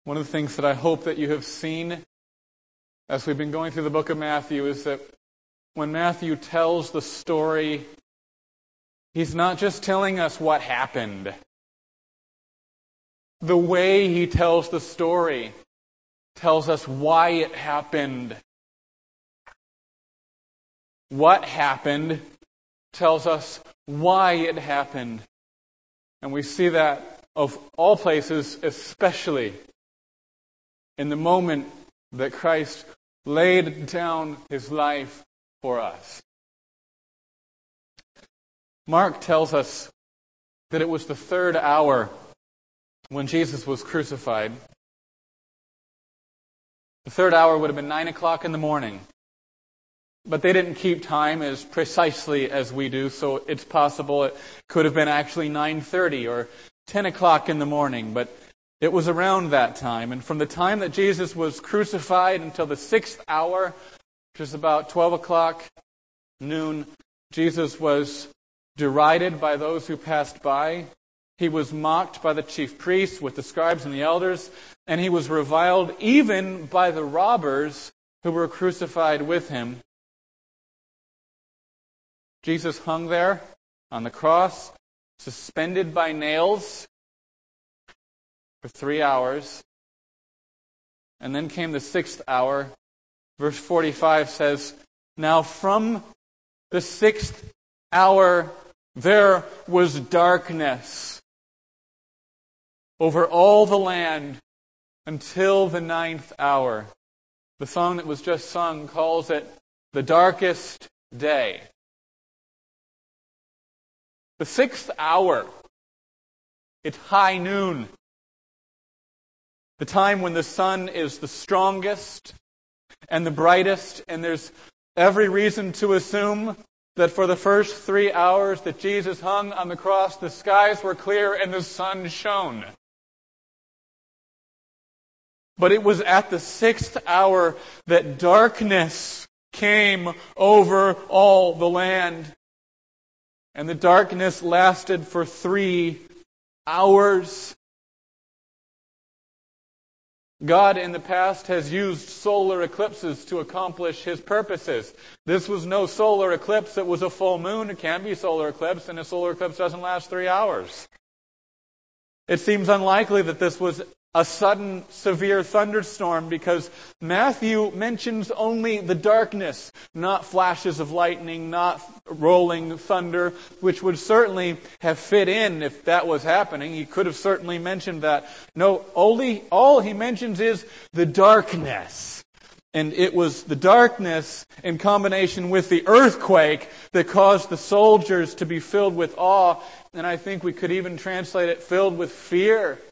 One of the things that I hope that you have seen as we've been going through the book of Matthew is that when Matthew tells the story, he's not just telling us what happened. The way he tells the story tells us why it happened. What happened tells us why it happened. And we see that, of all places, especially in the moment that Christ laid down his life for us. Mark tells us that it was the third hour when Jesus was crucified. The third hour would have been 9 o'clock in the morning. But they didn't keep time as precisely as we do, so it's possible it could have been actually 9:30 or 10 o'clock in the morning. But it was around that time. And from the time that Jesus was crucified until the 6th hour, which is about 12 o'clock, noon, Jesus was derided by those who passed by. He was mocked by the chief priests with the scribes and the elders. And he was reviled even by the robbers who were crucified with him. Jesus hung there on the cross, suspended by nails for 3 hours. And then came the 6th hour. Verse 45 says, "Now from the 6th hour there was darkness over all the land until the 9th hour." The song that was just sung calls it the darkest day. The 6th hour, it's high noon. The time when the sun is the strongest and the brightest, and there's every reason to assume that for the first 3 hours that Jesus hung on the cross, the skies were clear and the sun shone. But it was at the 6th hour that darkness came over all the land. And the darkness lasted for 3 hours. God in the past has used solar eclipses to accomplish his purposes. This was no solar eclipse, it was a full moon. It can be a solar eclipse, and a solar eclipse doesn't last 3 hours. It seems unlikely that this was a sudden, severe thunderstorm because Matthew mentions only the darkness, not flashes of lightning, not rolling thunder, which would certainly have fit in if that was happening. He could have certainly mentioned that. No, all he mentions is the darkness. And it was the darkness in combination with the earthquake that caused the soldiers to be filled with awe. And I think we could even translate it filled with fear.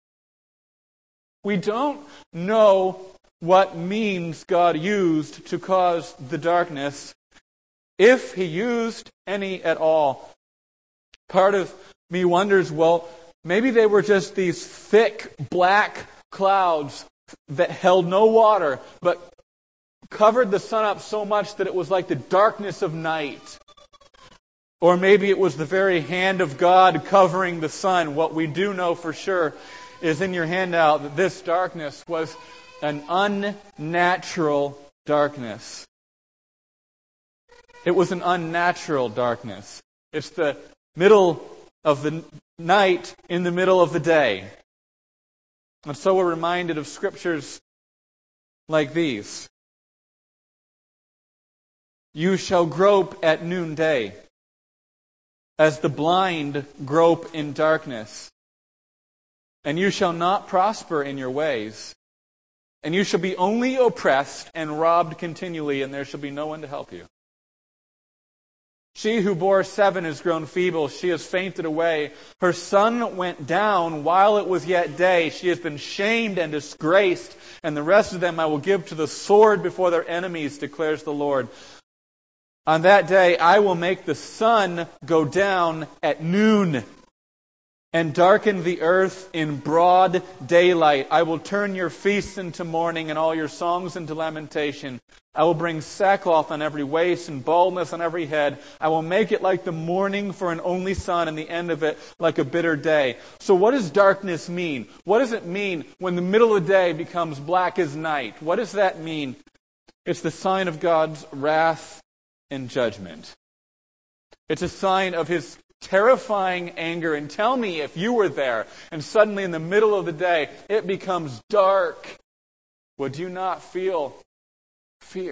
We don't know what means God used to cause the darkness, if he used any at all. Part of me wonders, well, maybe they were just these thick black clouds that held no water, but covered the sun up so much that it was like the darkness of night. Or maybe it was the very hand of God covering the sun. What we do know for sure is in your handout that this darkness was an unnatural darkness. It was an unnatural darkness. It's the middle of the night in the middle of the day. And so we're reminded of scriptures like these. "You shall grope at noonday, as the blind grope in darkness. And you shall not prosper in your ways. And you shall be only oppressed and robbed continually, and there shall be no one to help you. She who bore 7 has grown feeble. She has fainted away. Her son went down while it was yet day. She has been shamed and disgraced. And the rest of them I will give to the sword before their enemies, declares the Lord. On that day I will make the sun go down at noon, and darken the earth in broad daylight. I will turn your feasts into mourning and all your songs into lamentation. I will bring sackcloth on every waist and baldness on every head. I will make it like the mourning for an only son, and the end of it like a bitter day. So what does darkness mean? What does it mean when the middle of the day becomes black as night? What does that mean? It's the sign of God's wrath and judgment. It's a sign of His terrifying anger. And tell me, if you were there and suddenly in the middle of the day it becomes dark, would you not feel fear?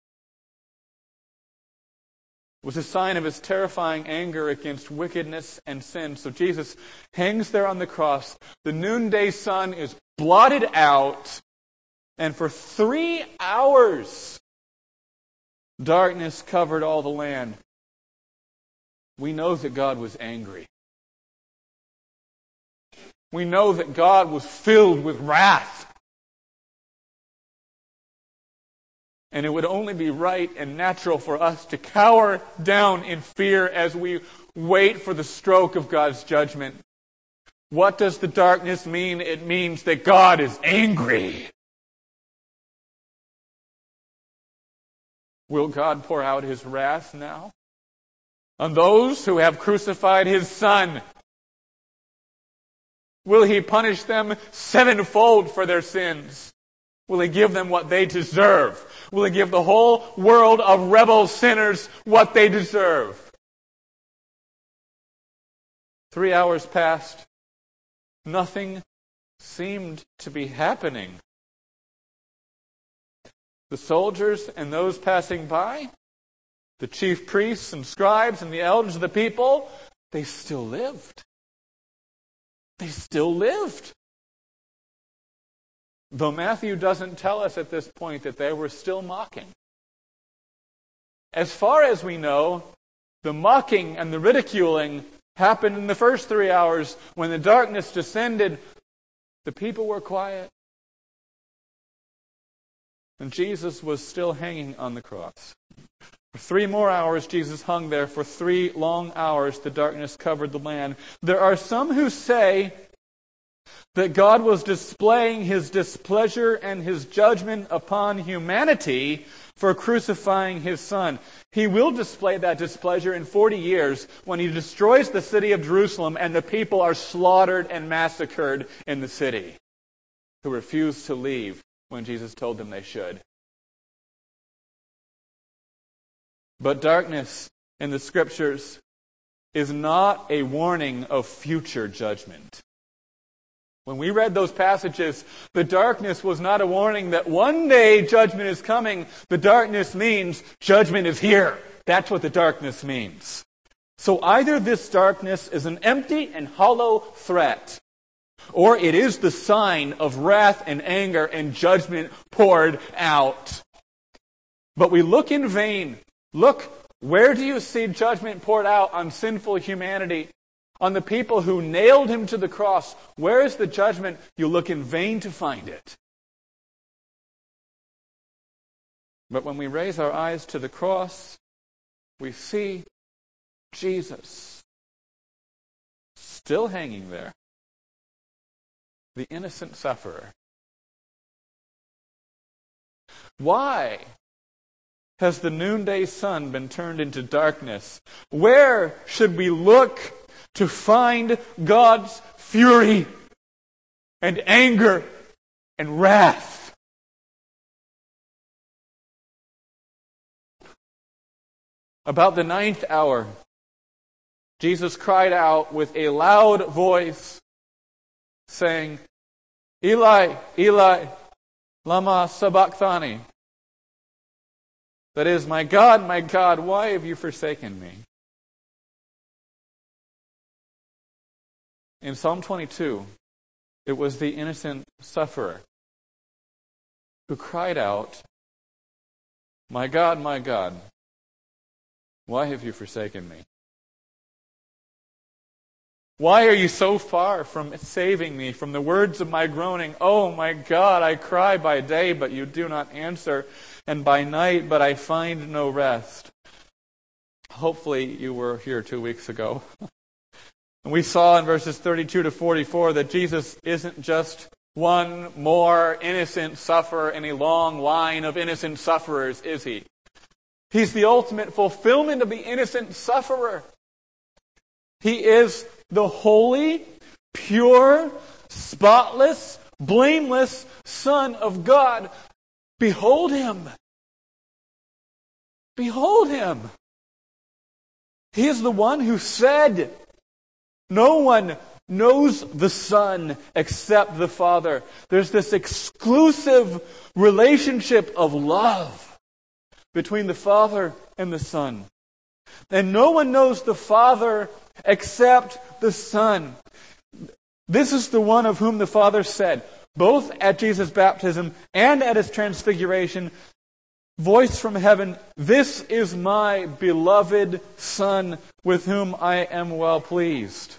It was a sign of His terrifying anger against wickedness and sin. So Jesus hangs there on the cross. The noonday sun is blotted out, and for 3 hours darkness covered all the land. We know that God was angry. We know that God was filled with wrath. And it would only be right and natural for us to cower down in fear as we wait for the stroke of God's judgment. What does the darkness mean? It means that God is angry. Will God pour out His wrath now on those who have crucified His Son? Will He punish them sevenfold for their sins? Will He give them what they deserve? Will He give the whole world of rebel sinners what they deserve? 3 hours passed. Nothing seemed to be happening. The soldiers and those passing by, the chief priests and scribes and the elders of the people, they still lived. They still lived. Though Matthew doesn't tell us at this point that they were still mocking. As far as we know, the mocking and the ridiculing happened in the first 3 hours. When the darkness descended, the people were quiet. And Jesus was still hanging on the cross. For 3 more hours, Jesus hung there. For 3 long hours, the darkness covered the land. There are some who say that God was displaying His displeasure and His judgment upon humanity for crucifying His Son. He will display that displeasure in 40 years when He destroys the city of Jerusalem and the people are slaughtered and massacred in the city who refused to leave when Jesus told them they should. But darkness in the Scriptures is not a warning of future judgment. When we read those passages, the darkness was not a warning that one day judgment is coming. The darkness means judgment is here. That's what the darkness means. So either this darkness is an empty and hollow threat, or it is the sign of wrath and anger and judgment poured out. But we look in vain. Look, where do you see judgment poured out on sinful humanity? On the people who nailed Him to the cross. Where is the judgment? You look in vain to find it. But when we raise our eyes to the cross, we see Jesus still hanging there. The innocent sufferer. Why has the noonday sun been turned into darkness? Where should we look to find God's fury and anger and wrath? About the 9th hour, Jesus cried out with a loud voice, saying, Eli, Eli, lama sabachthani. That is, my God, why have you forsaken me? In Psalm 22, it was the innocent sufferer who cried out, my God, why have you forsaken me? Why are you so far from saving me from the words of my groaning? Oh my God, I cry by day, but you do not answer, and by night, but I find no rest. Hopefully you were here 2 weeks ago And we saw in verses 32 to 44 that Jesus isn't just one more innocent sufferer in a long line of innocent sufferers, is he? He's the ultimate fulfillment of the innocent sufferer. He is the holy, pure, spotless, blameless Son of God. Behold him. Behold him. He is the one who said, "No one knows the Son except the Father." There's this exclusive relationship of love between the Father and the Son. And no one knows the Father except the Son. This is the one of whom the Father said, both at Jesus' baptism and at his transfiguration, voice from heaven, "This is my beloved Son, with whom I am well pleased."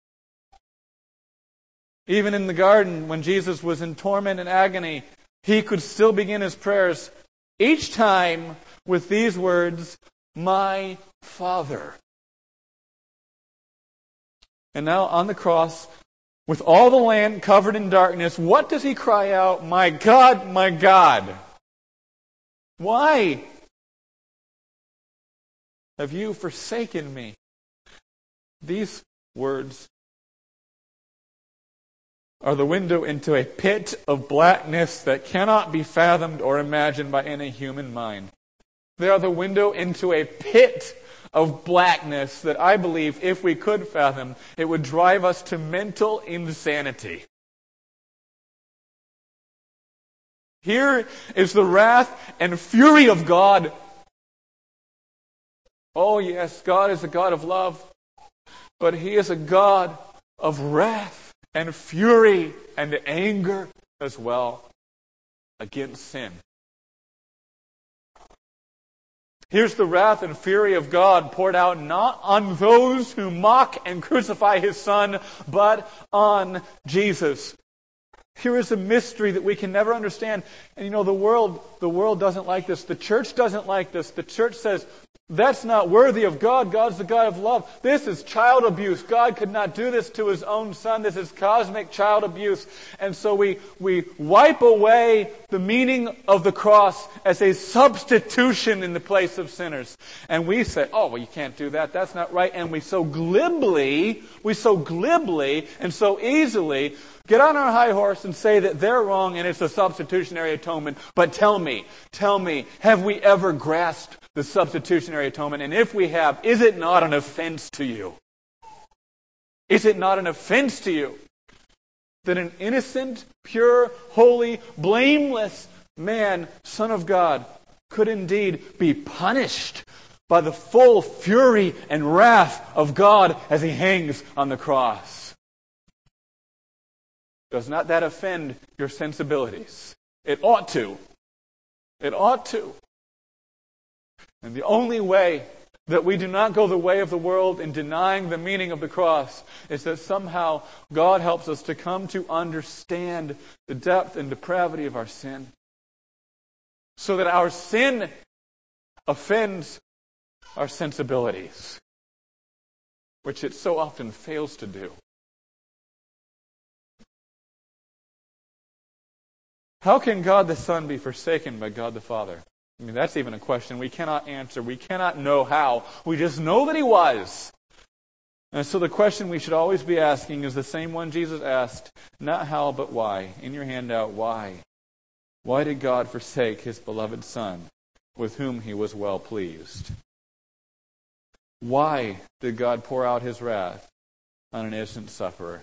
Even in the garden, when Jesus was in torment and agony, he could still begin his prayers each time with these words, "My Father." And now on the cross, with all the land covered in darkness, what does he cry out? "My God, my God, why have you forsaken me?" These words are the window into a pit of blackness that cannot be fathomed or imagined by any human mind. They are the window into a pit of blackness that I believe, if we could fathom, it would drive us to mental insanity. Here is the wrath and fury of God. Oh yes, God is a God of love, but He is a God of wrath and fury and anger as well against sin. Here's the wrath and fury of God poured out not on those who mock and crucify His Son, but on Jesus. Here is a mystery that we can never understand. And you know, the world doesn't like this. The church doesn't like this. The church says, that's not worthy of God. God's the God of love. This is child abuse. God could not do this to His own Son. This is cosmic child abuse. And so we wipe away the meaning of the cross as a substitution in the place of sinners. And we say, oh, well, you can't do that. That's not right. And we so glibly and so easily get on our high horse and say that they're wrong and it's a substitutionary atonement. But tell me, have we ever grasped the substitutionary atonement? And if we have, is it not an offense to you? Is it not an offense to you that an innocent, pure, holy, blameless man, Son of God, could indeed be punished by the full fury and wrath of God as He hangs on the cross? Does not that offend your sensibilities? It ought to. It ought to. And the only way that we do not go the way of the world in denying the meaning of the cross is that somehow God helps us to come to understand the depth and depravity of our sin, so that our sin offends our sensibilities, which it so often fails to do. How can God the Son be forsaken by God the Father? I mean, that's even a question we cannot answer. We cannot know how. We just know that He was. And so the question we should always be asking is the same one Jesus asked. Not how, but why. In your handout, why? Why did God forsake His beloved Son, with whom He was well pleased? Why did God pour out His wrath on an innocent sufferer?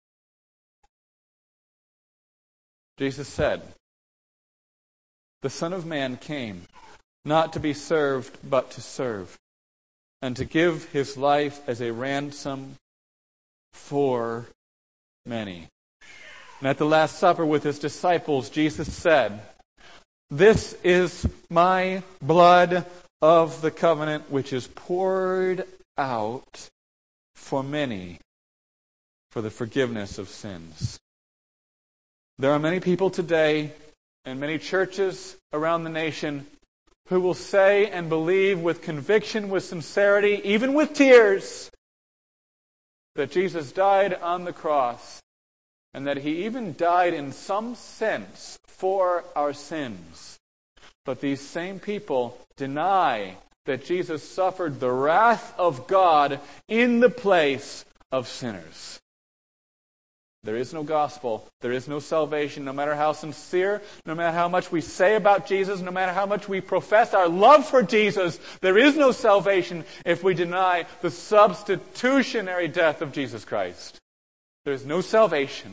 Jesus said, "The Son of Man came, not to be served, but to serve, and to give His life as a ransom for many." And at the Last Supper with His disciples, Jesus said, "This is my blood of the covenant, which is poured out for many for the forgiveness of sins." There are many people today and many churches around the nation who will say and believe with conviction, with sincerity, even with tears, that Jesus died on the cross, and that he even died in some sense for our sins. But these same people deny that Jesus suffered the wrath of God in the place of sinners. There is no gospel. There is no salvation, no matter how sincere, no matter how much we say about Jesus, no matter how much we profess our love for Jesus. There is no salvation if we deny the substitutionary death of Jesus Christ. There is no salvation.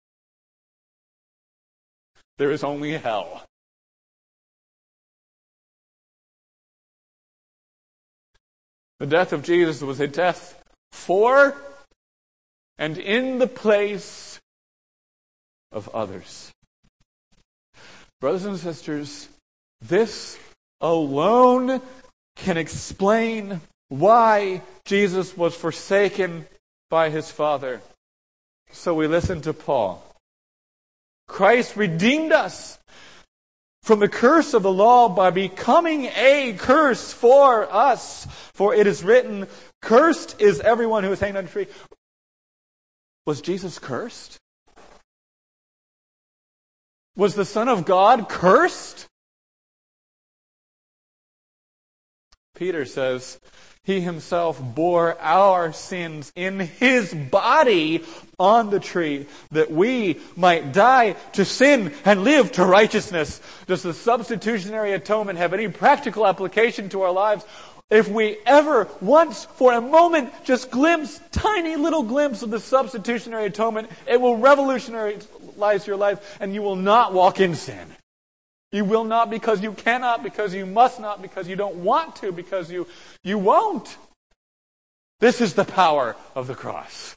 There is only hell. The death of Jesus was a death for and in the place of others. Brothers and sisters, this alone can explain why Jesus was forsaken by his Father. So we listen to Paul. Christ redeemed us from the curse of the law by becoming a curse for us. For it is written, cursed is everyone who is hanged on a tree. Was Jesus cursed? Was the Son of God cursed? Peter says, he himself bore our sins in his body on the tree, that we might die to sin and live to righteousness. Does the substitutionary atonement have any practical application to our lives? If we ever once, for a moment, just tiny little glimpse of the substitutionary atonement, it will revolutionize your life, and you will not walk in sin. You will not because you cannot, because you must not, because you don't want to, because you won't. This is the power of the cross.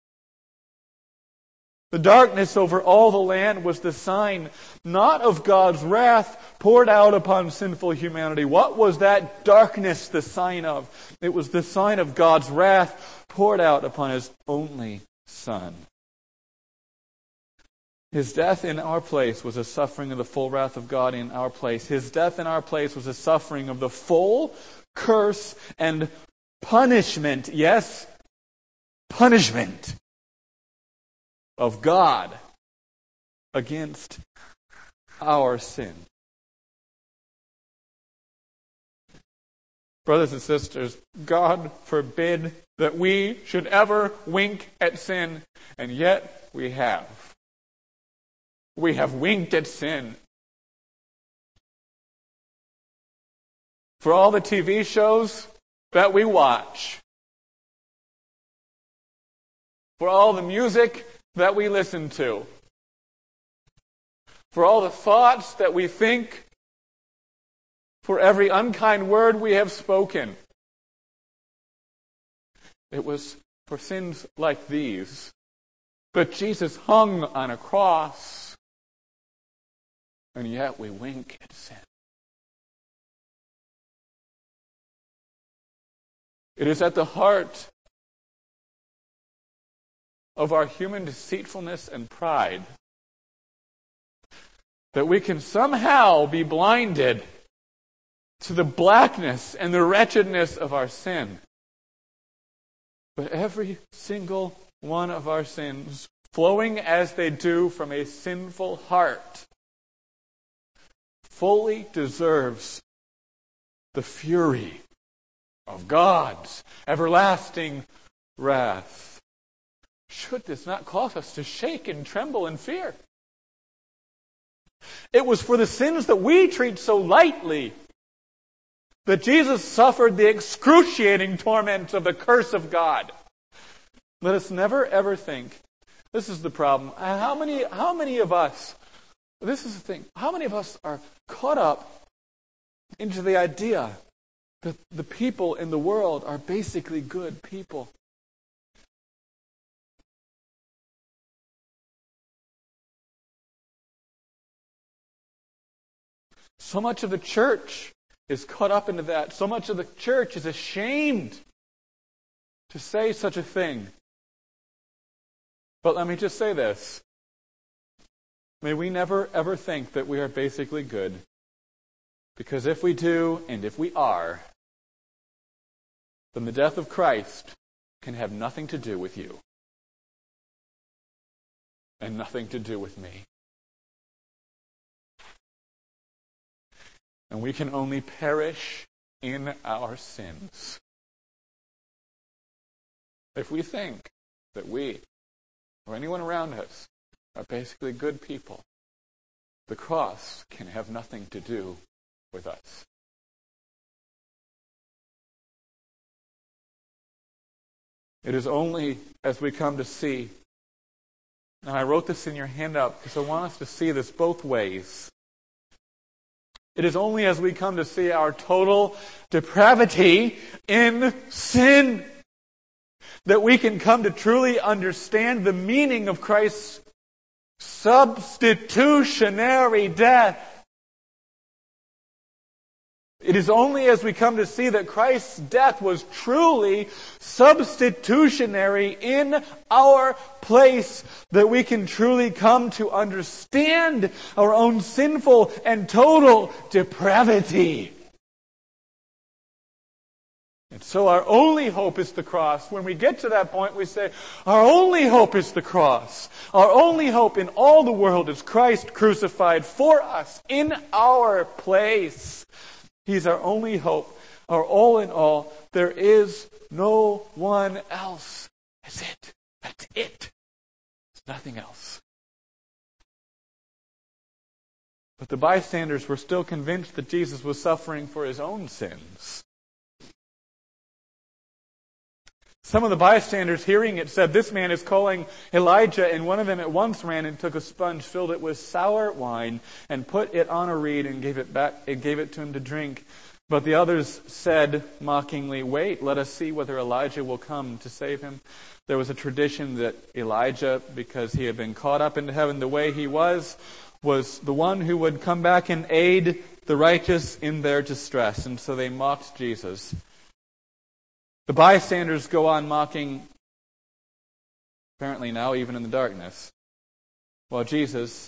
The darkness over all the land was the sign not of God's wrath poured out upon sinful humanity. What was that darkness the sign of? It was the sign of God's wrath poured out upon his only Son. His death in our place was a suffering of the full wrath of God in our place. His death in our place was a suffering of the full curse and punishment. Yes, punishment of God against our sin. Brothers and sisters, God forbid that we should ever wink at sin, and yet we have. We have winked at sin. For all the TV shows that we watch, for all the music that we listen to, for all the thoughts that we think, for every unkind word we have spoken. It was for sins like these that Jesus hung on a cross. And yet we wink at sin. It is at the heart of our human deceitfulness and pride that we can somehow be blinded to the blackness and the wretchedness of our sin. But every single one of our sins, flowing as they do from a sinful heart, fully deserves the fury of God's everlasting wrath. Should this not cause us to shake and tremble in fear? It was for the sins that we treat so lightly that Jesus suffered the excruciating torment of the curse of God. Let us never ever think, this is the problem. How many of us, this is the thing, how many of us are caught up into the idea that the people in the world are basically good people? So much of the church is caught up into that. So much of the church is ashamed to say such a thing. But let me just say this. May we never ever think that we are basically good. Because if we do, and if we are, then the death of Christ can have nothing to do with you and nothing to do with me. And we can only perish in our sins if we think that we or anyone around us are basically good people. The cross can have nothing to do with us. It is only as we come to see, and I wrote this in your handout because I want us to see this both ways. It is only as we come to see our total depravity in sin that we can come to truly understand the meaning of Christ's substitutionary death. It is only as we come to see that Christ's death was truly substitutionary in our place that we can truly come to understand our own sinful and total depravity. And so our only hope is the cross. When we get to that point, we say, our only hope is the cross. Our only hope in all the world is Christ crucified for us in our place. He's our only hope, our all in all. There is no one else. That's it. That's it. There's nothing else. But the bystanders were still convinced that Jesus was suffering for his own sins. Some of the bystanders hearing it said, "This man is calling Elijah," and one of them at once ran and took a sponge, filled it with sour wine, and put it on a reed and gave it to him to drink. But the others said mockingly, "Wait, let us see whether Elijah will come to save him." There was a tradition that Elijah, because he had been caught up into heaven the way he was the one who would come back and aid the righteous in their distress. And so they mocked Jesus. The bystanders go on mocking, apparently now even in the darkness, while Jesus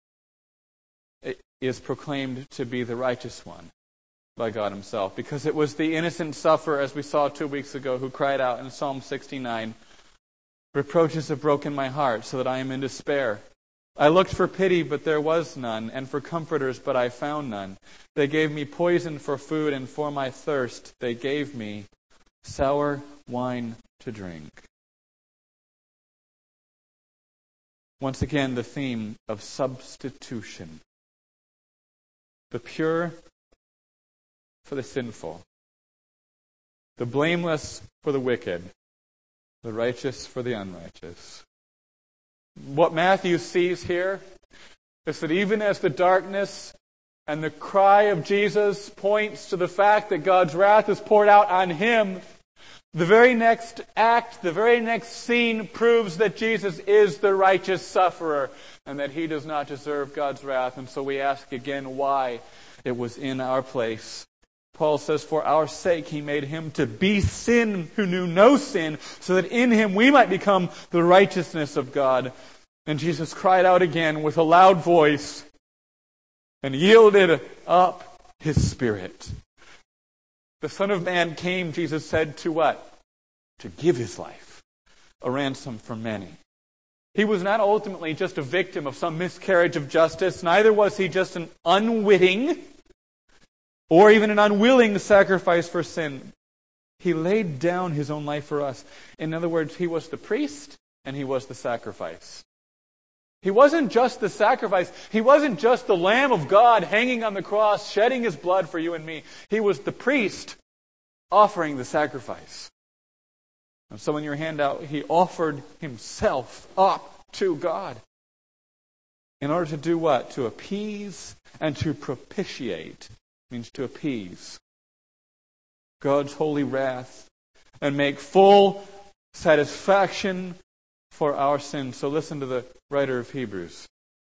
is proclaimed to be the righteous one by God himself. Because it was the innocent sufferer, as we saw 2 weeks ago, who cried out in Psalm 69, "Reproaches have broken my heart so that I am in despair. I looked for pity, but there was none, and for comforters, but I found none. They gave me poison for food, and for my thirst they gave me sour wine to drink." Once again, the theme of substitution. The pure for the sinful. The blameless for the wicked. The righteous for the unrighteous. What Matthew sees here is that even as the darkness and the cry of Jesus points to the fact that God's wrath is poured out on him, the very next act, the very next scene proves that Jesus is the righteous sufferer and that he does not deserve God's wrath. And so we ask again why it was in our place. Paul says, "For our sake he made him to be sin who knew no sin, so that in him we might become the righteousness of God." And Jesus cried out again with a loud voice and yielded up his spirit. The Son of Man came, Jesus said, to what? To give his life, a ransom for many. He was not ultimately just a victim of some miscarriage of justice. Neither was he just an unwitting or even an unwilling sacrifice for sin. He laid down his own life for us. In other words, he was the priest and he was the sacrifice. He wasn't just the sacrifice. He wasn't just the Lamb of God hanging on the cross, shedding his blood for you and me. He was the priest offering the sacrifice. And so in your handout, he offered himself up to God. In order to do what? To appease and to propitiate. Means to appease God's holy wrath and make full satisfaction for our sins. So listen to the writer of Hebrews.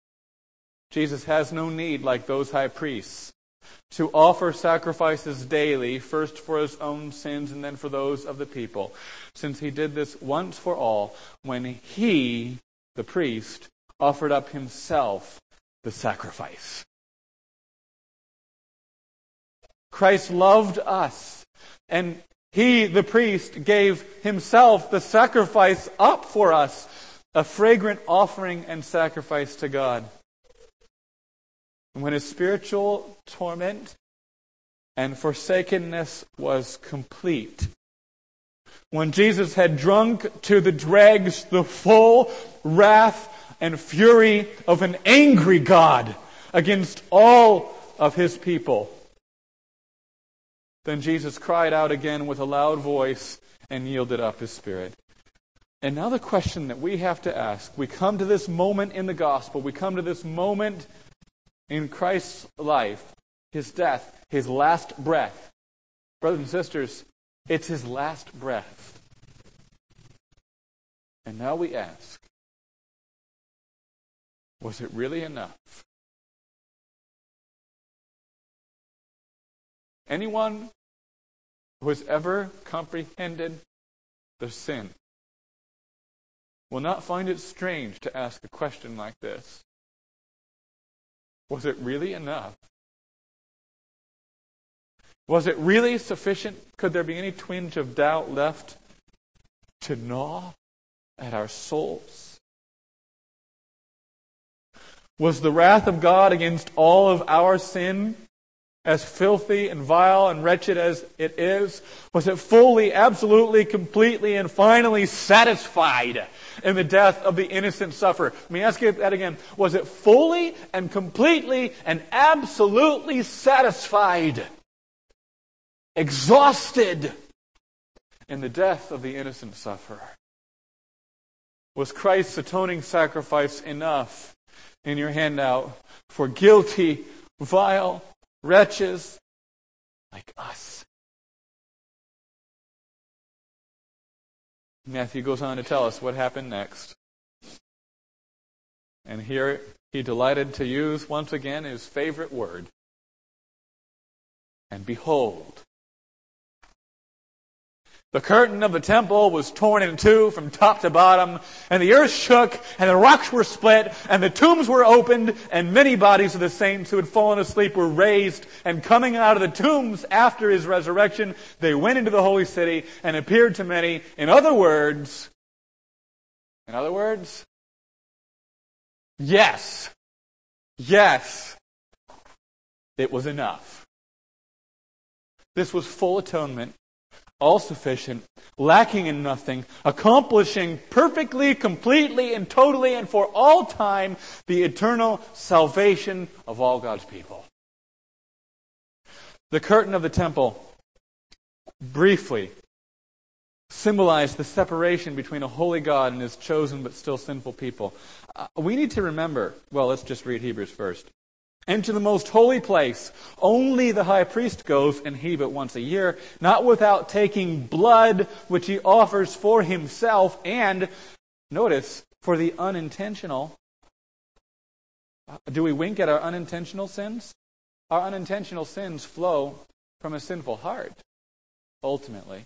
Jesus has no need, like those high priests, to offer sacrifices daily, first for his own sins and then for those of the people, since he did this once for all when he, the priest, offered up himself the sacrifice. Christ loved us and He, the priest, gave himself the sacrifice up for us, a fragrant offering and sacrifice to God. And when his spiritual torment and forsakenness was complete, when Jesus had drunk to the dregs the full wrath and fury of an angry God against all of his people, then Jesus cried out again with a loud voice and yielded up his spirit. And now the question that we have to ask, we come to this moment in the gospel, we come to this moment in Christ's life, his death, his last breath. Brothers and sisters, it's his last breath. And now we ask, was it really enough? Anyone who has ever comprehended the sin will not find it strange to ask a question like this. Was it really enough? Was it really sufficient? Could there be any twinge of doubt left to gnaw at our souls? Was the wrath of God against all of our sin, as filthy and vile and wretched as it is, was it fully, absolutely, completely, and finally satisfied in the death of the innocent sufferer? Let me ask you that again. Was it fully and completely and absolutely satisfied, exhausted in the death of the innocent sufferer? Was Christ's atoning sacrifice enough in your handout for guilty, vile wretches like us? Matthew goes on to tell us what happened next. And here he delighted to use once again his favorite word. And behold, the curtain of the temple was torn in two from top to bottom, and the earth shook, and the rocks were split, and the tombs were opened, and many bodies of the saints who had fallen asleep were raised, and coming out of the tombs after his resurrection, they went into the holy city and appeared to many. In other words, yes, it was enough. This was full atonement, all-sufficient, lacking in nothing, accomplishing perfectly, completely, and totally, and for all time, the eternal salvation of all God's people. The curtain of the temple briefly symbolized the separation between a holy God and his chosen but still sinful people. We need to remember, well, let's just read Hebrews first. Into the most holy place, only the high priest goes, and he but once a year, not without taking blood, which he offers for himself, and, notice, for the unintentional. Do we wink at our unintentional sins? Our unintentional sins flow from a sinful heart, ultimately.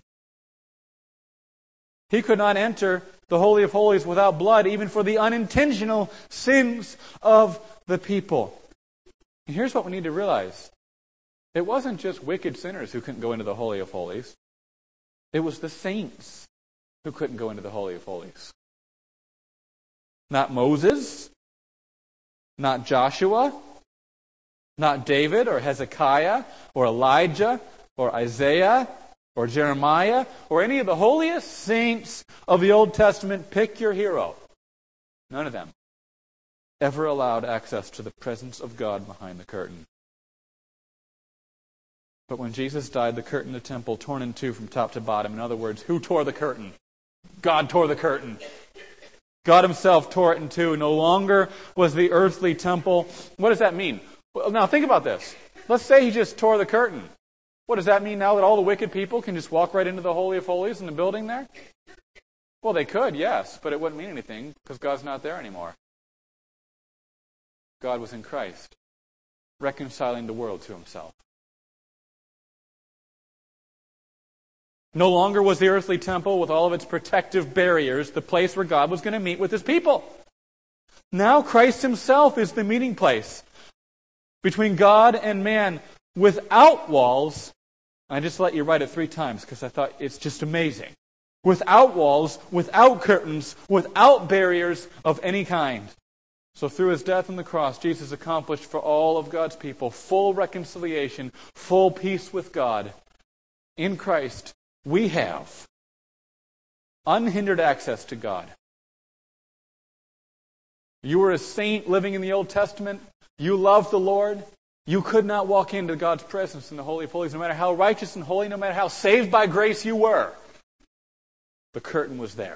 He could not enter the Holy of Holies without blood, even for the unintentional sins of the people. And here's what we need to realize. It wasn't just wicked sinners who couldn't go into the Holy of Holies. It was the saints who couldn't go into the Holy of Holies. Not Moses, not Joshua, not David or Hezekiah or Elijah or Isaiah or Jeremiah or any of the holiest saints of the Old Testament. Pick your hero. None of them ever allowed access to the presence of God behind the curtain. But when Jesus died, the curtain of the temple torn in two from top to bottom. In other words, who tore the curtain? God tore the curtain. God himself tore it in two. No longer was the earthly temple. What does that mean? Well, now think about this. Let's say he just tore the curtain. What does that mean now, that all the wicked people can just walk right into the Holy of Holies in the building there? Well, they could, yes, but it wouldn't mean anything because God's not there anymore. God was in Christ, reconciling the world to himself. No longer was the earthly temple with all of its protective barriers the place where God was going to meet with his people. Now Christ himself is the meeting place between God and man, without walls, I just let you write it 3 times because I thought it's just amazing. Without walls, without curtains, without barriers of any kind. So through his death on the cross, Jesus accomplished for all of God's people full reconciliation, full peace with God. In Christ, we have unhindered access to God. You were a saint living in the Old Testament. You loved the Lord. You could not walk into God's presence in the Holy of Holies, no matter how righteous and holy, no matter how saved by grace you were. The curtain was there.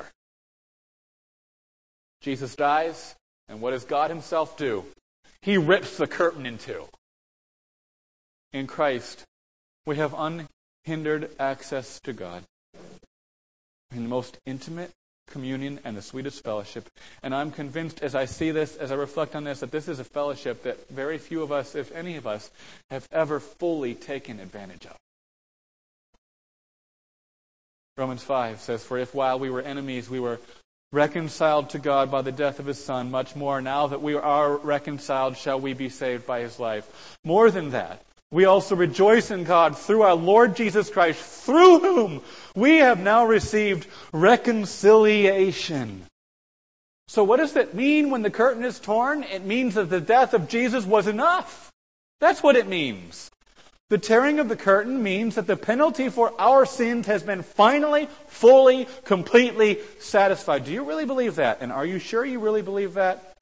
Jesus dies, and what does God himself do? He rips the curtain in two. In Christ, we have unhindered access to God in the most intimate communion and the sweetest fellowship. And I'm convinced as I see this, as I reflect on this, that this is a fellowship that very few of us, if any of us, have ever fully taken advantage of. Romans 5 says, "For if while we were enemies, we were reconciled to God by the death of His Son, much more now that we are reconciled shall we be saved by His life. More than that, we also rejoice in God through our Lord Jesus Christ, through whom we have now received reconciliation." So what does that mean when the curtain is torn? It means that the death of Jesus was enough. That's what it means. The tearing of the curtain means that the penalty for our sins has been finally, fully, completely satisfied. Do you really believe that? And are you sure you really believe that?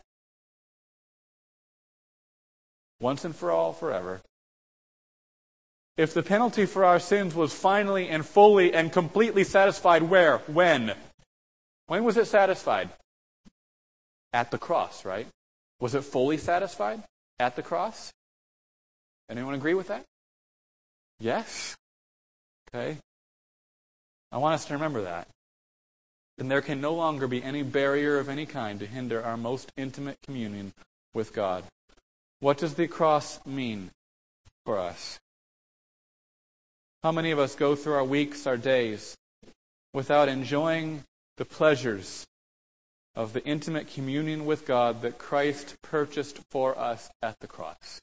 Once and for all, forever. If the penalty for our sins was finally and fully and completely satisfied, where? When? When was it satisfied? At the cross, right? Was it fully satisfied? At the cross? Anyone agree with that? Yes? Okay. I want us to remember that. And there can no longer be any barrier of any kind to hinder our most intimate communion with God. What does the cross mean for us? How many of us go through our weeks, our days, without enjoying the pleasures of the intimate communion with God that Christ purchased for us at the cross?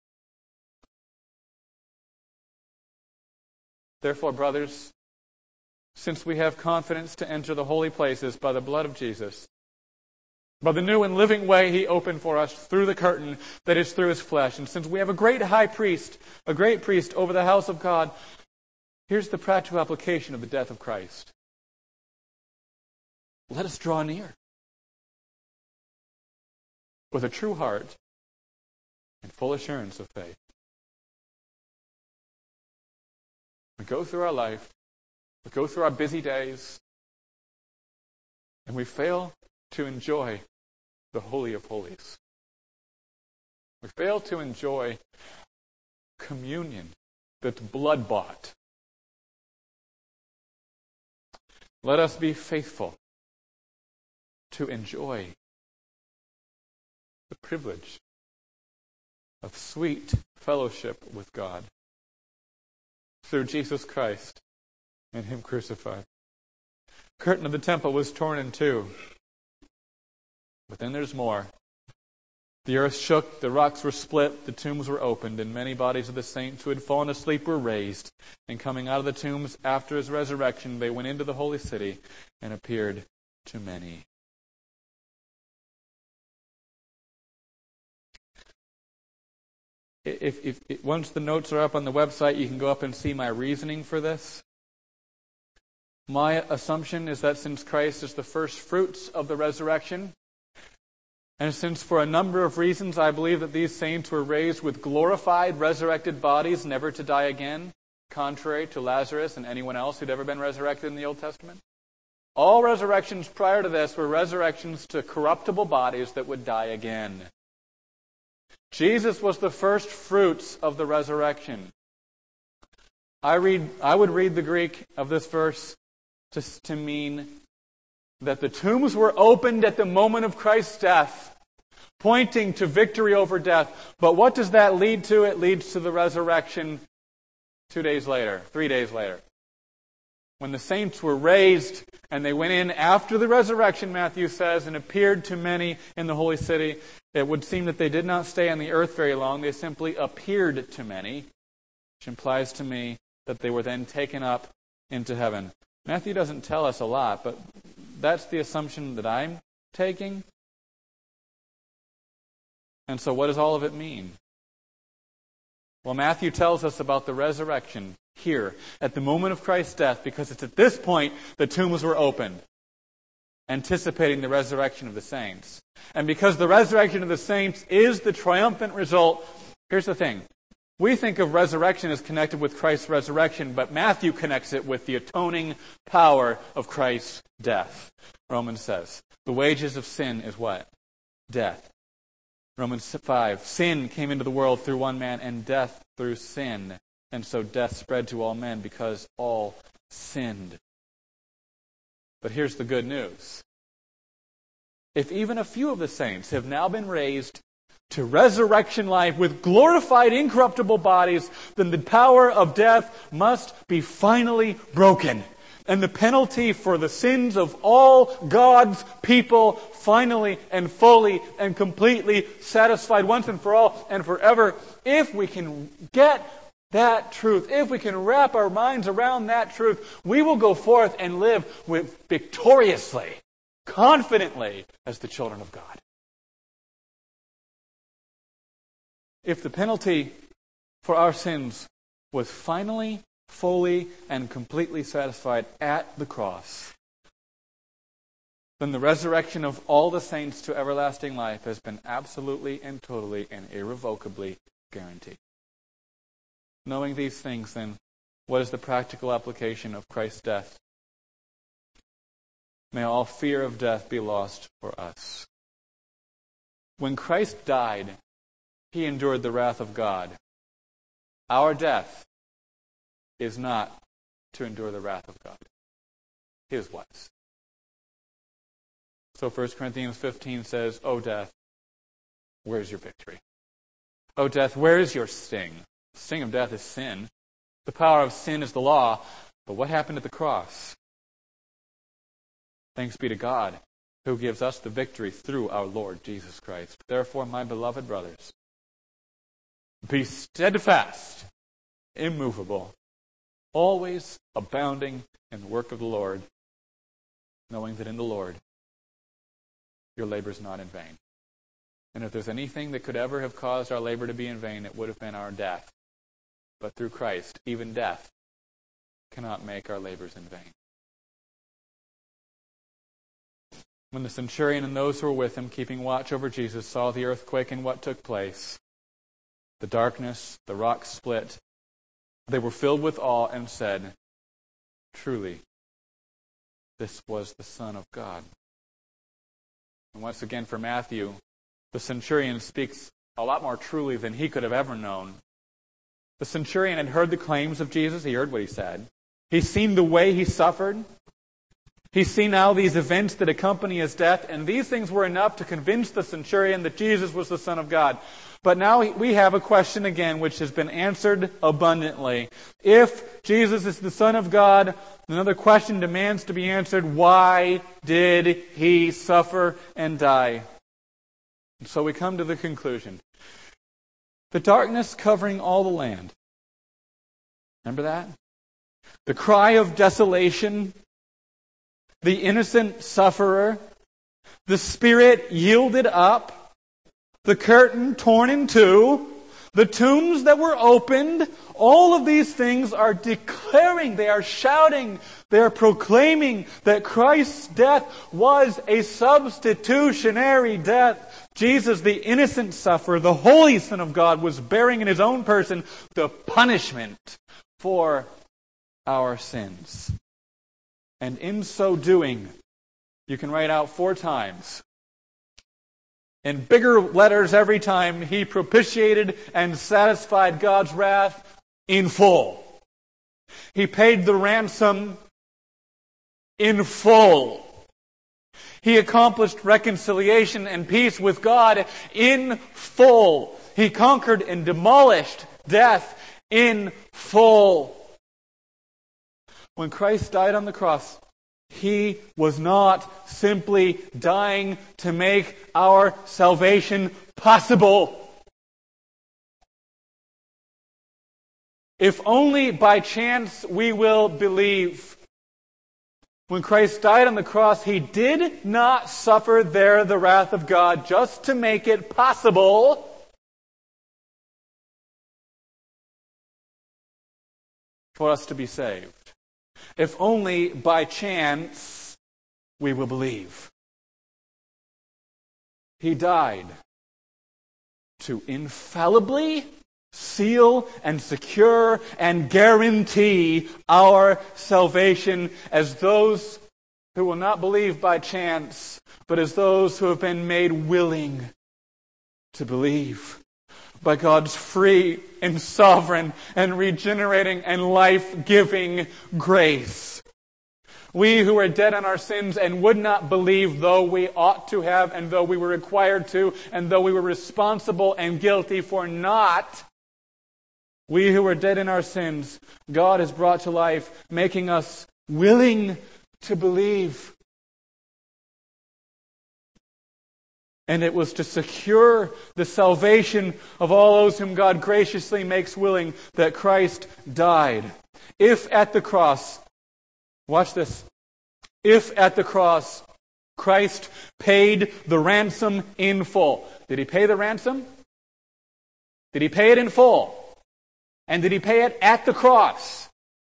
Therefore, brothers, since we have confidence to enter the holy places by the blood of Jesus, by the new and living way He opened for us through the curtain that is through His flesh, and since we have a great high priest, a great priest over the house of God, here's the practical application of the death of Christ. Let us draw near with a true heart and full assurance of faith. We go through our life, we go through our busy days, and we fail to enjoy the Holy of Holies. We fail to enjoy communion that's blood-bought. Let us be faithful to enjoy the privilege of sweet fellowship with God through Jesus Christ and Him crucified. The curtain of the temple was torn in two. But then there's more. The earth shook, the rocks were split, the tombs were opened, and many bodies of the saints who had fallen asleep were raised. And coming out of the tombs after His resurrection, they went into the holy city and appeared to many. If once the notes are up on the website, you can go up and see my reasoning for this. My assumption is that since Christ is the first fruits of the resurrection, and since for a number of reasons I believe that these saints were raised with glorified, resurrected bodies, never to die again, contrary to Lazarus and anyone else who'd ever been resurrected in the Old Testament, all resurrections prior to this were resurrections to corruptible bodies that would die again. Jesus was the first fruits of the resurrection. I would read the Greek of this verse to mean that the tombs were opened at the moment of Christ's death, pointing to victory over death. But what does that lead to? It leads to the resurrection 2 days later, 3 days later. When the saints were raised and they went in after the resurrection, Matthew says, and appeared to many in the holy city, it would seem that they did not stay on the earth very long. They simply appeared to many, which implies to me that they were then taken up into heaven. Matthew doesn't tell us a lot, but that's the assumption that I'm taking. And so what does all of it mean? Well, Matthew tells us about the resurrection here, at the moment of Christ's death, because it's at this point the tombs were opened, anticipating the resurrection of the saints. And because the resurrection of the saints is the triumphant result, here's the thing. We think of resurrection as connected with Christ's resurrection, but Matthew connects it with the atoning power of Christ's death. Romans says, the wages of sin is what? Death. Romans 5, sin came into the world through one man, and death through sin. And so death spread to all men because all sinned. But here's the good news. If even a few of the saints have now been raised to resurrection life with glorified, incorruptible bodies, then the power of death must be finally broken. And the penalty for the sins of all God's people finally and fully and completely satisfied once and for all and forever. If we can get that truth, if we can wrap our minds around that truth, we will go forth and live victoriously, confidently as the children of God. If the penalty for our sins was finally, fully, and completely satisfied at the cross, then the resurrection of all the saints to everlasting life has been absolutely and totally and irrevocably guaranteed. Knowing these things, then, what is the practical application of Christ's death? May all fear of death be lost for us. When Christ died, He endured the wrath of God. Our death is not to endure the wrath of God. His was. So 1 Corinthians 15 says, O death, where's your victory? O death, where is your sting? The sting of death is sin. The power of sin is the law. But what happened at the cross? Thanks be to God, who gives us the victory through our Lord Jesus Christ. Therefore, my beloved brothers, be steadfast, immovable, always abounding in the work of the Lord, knowing that in the Lord your labor is not in vain. And if there's anything that could ever have caused our labor to be in vain, it would have been our death. But through Christ, even death cannot make our labors in vain. When the centurion and those who were with him, keeping watch over Jesus, saw the earthquake and what took place, the darkness, the rock split, they were filled with awe and said, truly, this was the Son of God. And once again for Matthew, the centurion speaks a lot more truly than he could have ever known. The centurion had heard the claims of Jesus. He heard what he said. He's seen the way he suffered. He's seen now these events that accompany his death, and these things were enough to convince the centurion that Jesus was the Son of God. But now we have a question again which has been answered abundantly. If Jesus is the Son of God, another question demands to be answered. Why did He suffer and die? And so we come to the conclusion. The darkness covering all the land. Remember that? The cry of desolation. The innocent sufferer. The Spirit yielded up. The curtain torn in two, the tombs that were opened, all of these things are declaring, they are shouting, they are proclaiming that Christ's death was a substitutionary death. Jesus, the innocent sufferer, the holy Son of God, was bearing in His own person the punishment for our sins. And in so doing, you can write out 4 times, in bigger letters every time, He propitiated and satisfied God's wrath in full. He paid the ransom in full. He accomplished reconciliation and peace with God in full. He conquered and demolished death in full. When Christ died on the cross, He was not simply dying to make our salvation possible. If only by chance we will believe. When Christ died on the cross, He did not suffer there the wrath of God just to make it possible for us to be saved. If only by chance we will believe. He died to infallibly seal and secure and guarantee our salvation as those who will not believe by chance, but as those who have been made willing to believe by God's free and sovereign and regenerating and life-giving grace. We who are dead in our sins and would not believe, though we ought to have, and though we were required to, and though we were responsible and guilty for not, we who are dead in our sins, God has brought to life, making us willing to believe. And it was to secure the salvation of all those whom God graciously makes willing that Christ died. If at the cross, watch this, if at the cross Christ paid the ransom in full. Did He pay the ransom? Did He pay it in full? And did He pay it at the cross?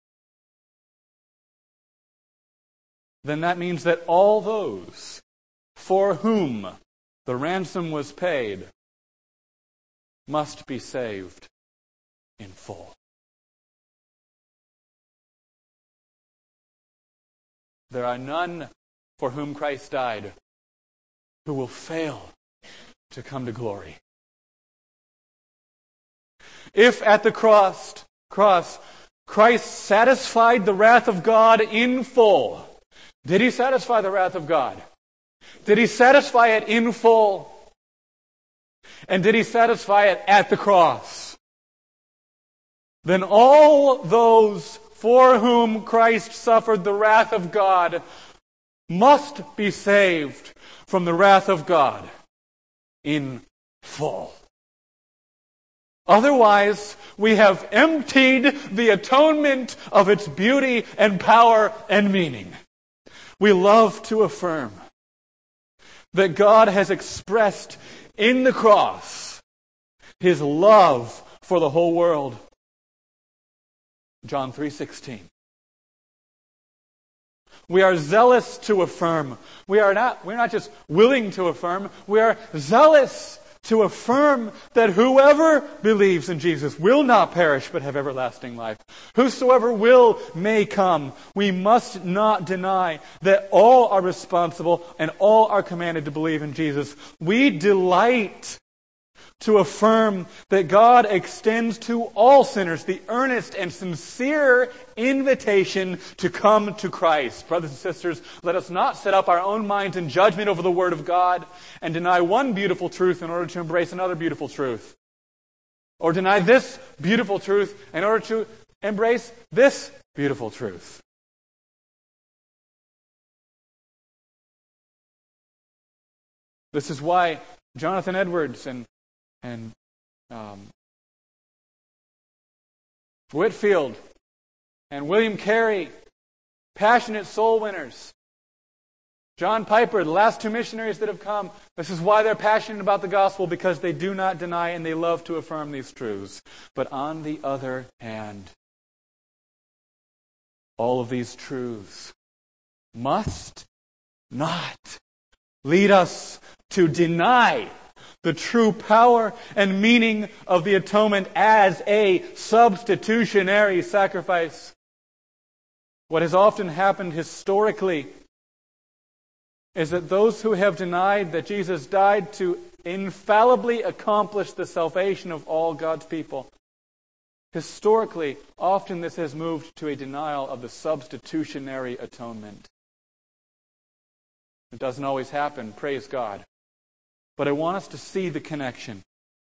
Then that means that all those for whom the ransom was paid must be saved in full. There are none for whom Christ died who will fail to come to glory. If at the cross Christ satisfied the wrath of God in full, did He satisfy the wrath of God? Did He satisfy it in full? And did He satisfy it at the cross? Then all those for whom Christ suffered the wrath of God must be saved from the wrath of God in full. Otherwise, we have emptied the atonement of its beauty and power and meaning. We love to affirm that God has expressed in the cross His love for the whole world. John 3:16. We are zealous to affirm. We're not just willing to affirm, we are zealous to affirm that whoever believes in Jesus will not perish but have everlasting life. Whosoever will may come. We must not deny that all are responsible and all are commanded to believe in Jesus. We delight to affirm that God extends to all sinners the earnest and sincere invitation to come to Christ. Brothers and sisters, let us not set up our own minds in judgment over the Word of God and deny one beautiful truth in order to embrace another beautiful truth. Or deny this beautiful truth in order to embrace this beautiful truth. This is why Jonathan Edwards and Whitefield and William Carey, passionate soul winners. John Piper, the last two missionaries that have come, this is why they're passionate about the gospel, because they do not deny and they love to affirm these truths. But on the other hand, all of these truths must not lead us to deny the true power and meaning of the atonement as a substitutionary sacrifice. What has often happened historically is that those who have denied that Jesus died to infallibly accomplish the salvation of all God's people, historically, often this has moved to a denial of the substitutionary atonement. It doesn't always happen, praise God. But I want us to see the connection.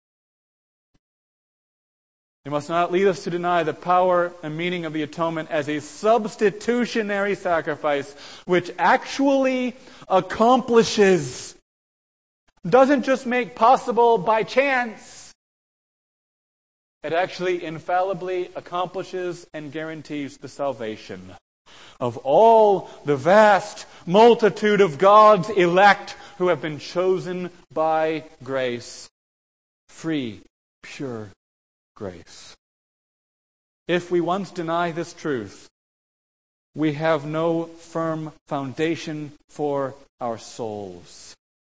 It must not lead us to deny the power and meaning of the atonement as a substitutionary sacrifice which actually accomplishes, doesn't just make possible by chance, It actually infallibly accomplishes and guarantees the salvation of all the vast multitude of God's elect who have been chosen by grace. Free, pure grace. If we once deny this truth, we have no firm foundation for our souls.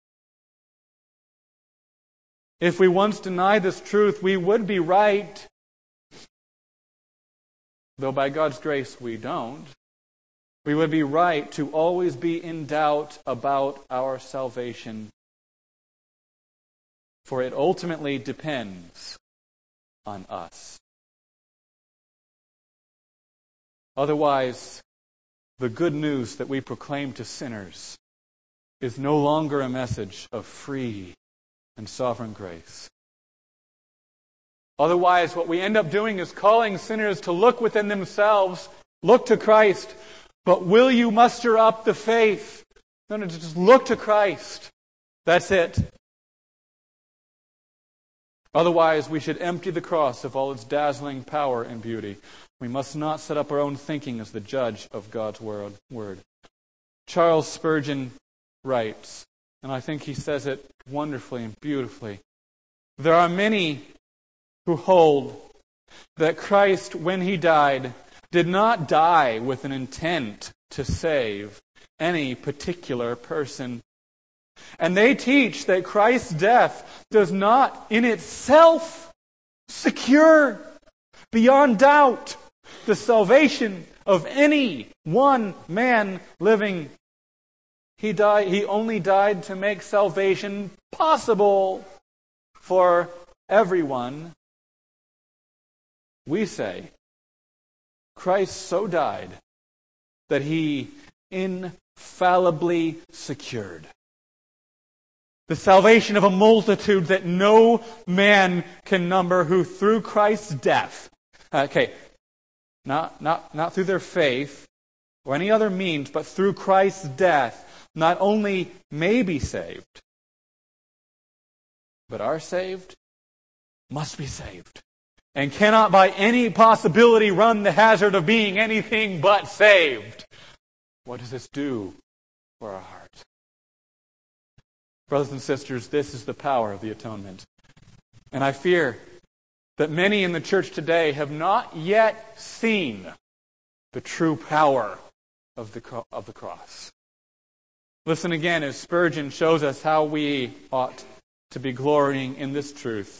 If we once deny this truth, we would be right, though by God's grace we don't. We would be right to always be in doubt about our salvation, for it ultimately depends on us. Otherwise, the good news that we proclaim to sinners is no longer a message of free and sovereign grace. Otherwise, what we end up doing is calling sinners to look within themselves, look to Christ. But will you muster up the faith? No, just look to Christ. That's it. Otherwise, we should empty the cross of all its dazzling power and beauty. We must not set up our own thinking as the judge of God's word. Charles Spurgeon writes, and I think he says it wonderfully and beautifully, there are many who hold that Christ, when he died, did not die with an intent to save any particular person. And they teach that Christ's death does not in itself secure beyond doubt the salvation of any one man living. He only died to make salvation possible for everyone. We say, Christ so died that he infallibly secured the salvation of a multitude that no man can number, who through Christ's death, not through their faith or any other means, but through Christ's death, not only may be saved, but are saved, must be saved, and cannot by any possibility run the hazard of being anything but saved. What does this do for our hearts? Brothers and sisters, this is the power of the atonement. And I fear that many in the church today have not yet seen the true power of the cross. Listen again as Spurgeon shows us how we ought to be glorying in this truth.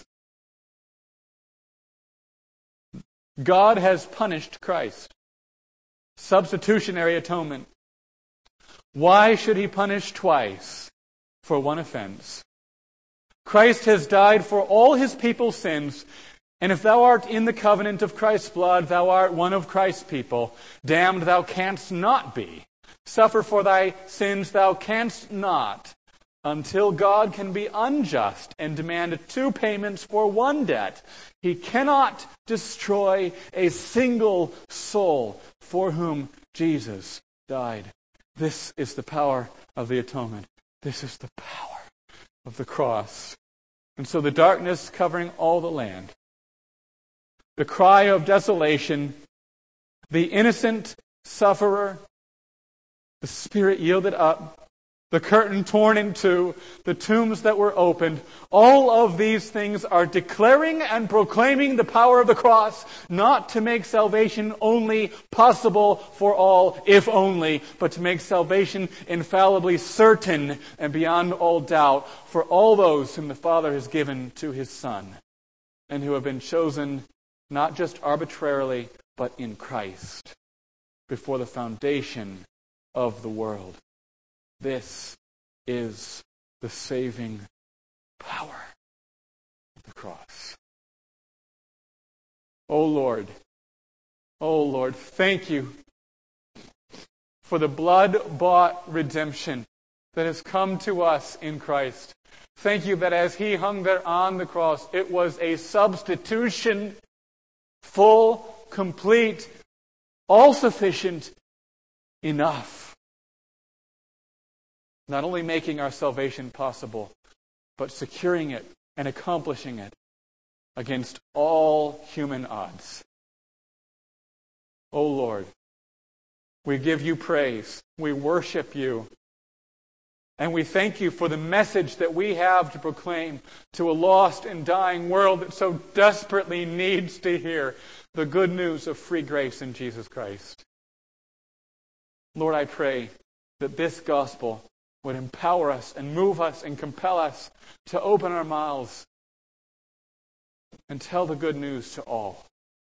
God has punished Christ. Substitutionary atonement. Why should he punish twice for one offense? Christ has died for all his people's sins, and if thou art in the covenant of Christ's blood, thou art one of Christ's people. Damned thou canst not be. Suffer for thy sins thou canst not, until God can be unjust and demand two payments for one debt. He cannot destroy a single soul for whom Jesus died. This is the power of the atonement. This is the power of the cross. And so the darkness covering all the land, the cry of desolation, the innocent sufferer, the spirit yielded up, the curtain torn in two, the tombs that were opened, all of these things are declaring and proclaiming the power of the cross, not to make salvation only possible for all, if only, but to make salvation infallibly certain and beyond all doubt for all those whom the Father has given to his Son, and who have been chosen not just arbitrarily, but in Christ, before the foundation of the world. This is the saving power of the cross. Oh Lord, thank you for the blood-bought redemption that has come to us in Christ. Thank you that as he hung there on the cross, it was a substitution, full, complete, all-sufficient, enough. Not only making our salvation possible, but securing it and accomplishing it. against all human odds. O Lord, we give you praise. We worship you. And we thank you for the message that we have to proclaim to a lost and dying world that so desperately needs to hear the good news of free grace in Jesus Christ. Lord, I pray that this gospel would empower us and move us and compel us to open our mouths and tell the good news to all.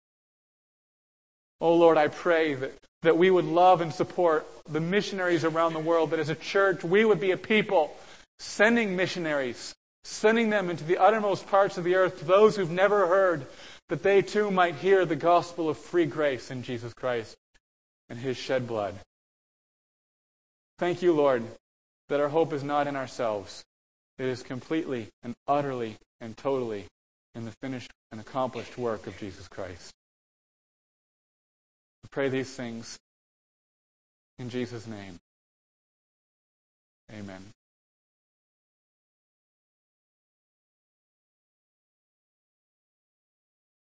Oh Lord, I pray that we would love and support the missionaries around the world, that as a church we would be a people sending missionaries, sending them into the uttermost parts of the earth to those who've never heard, that they too might hear the gospel of free grace in Jesus Christ and His shed blood. Thank you, Lord, that our hope is not in ourselves. It is completely and utterly and totally in the finished and accomplished work of Jesus Christ. We pray these things in Jesus' name. Amen.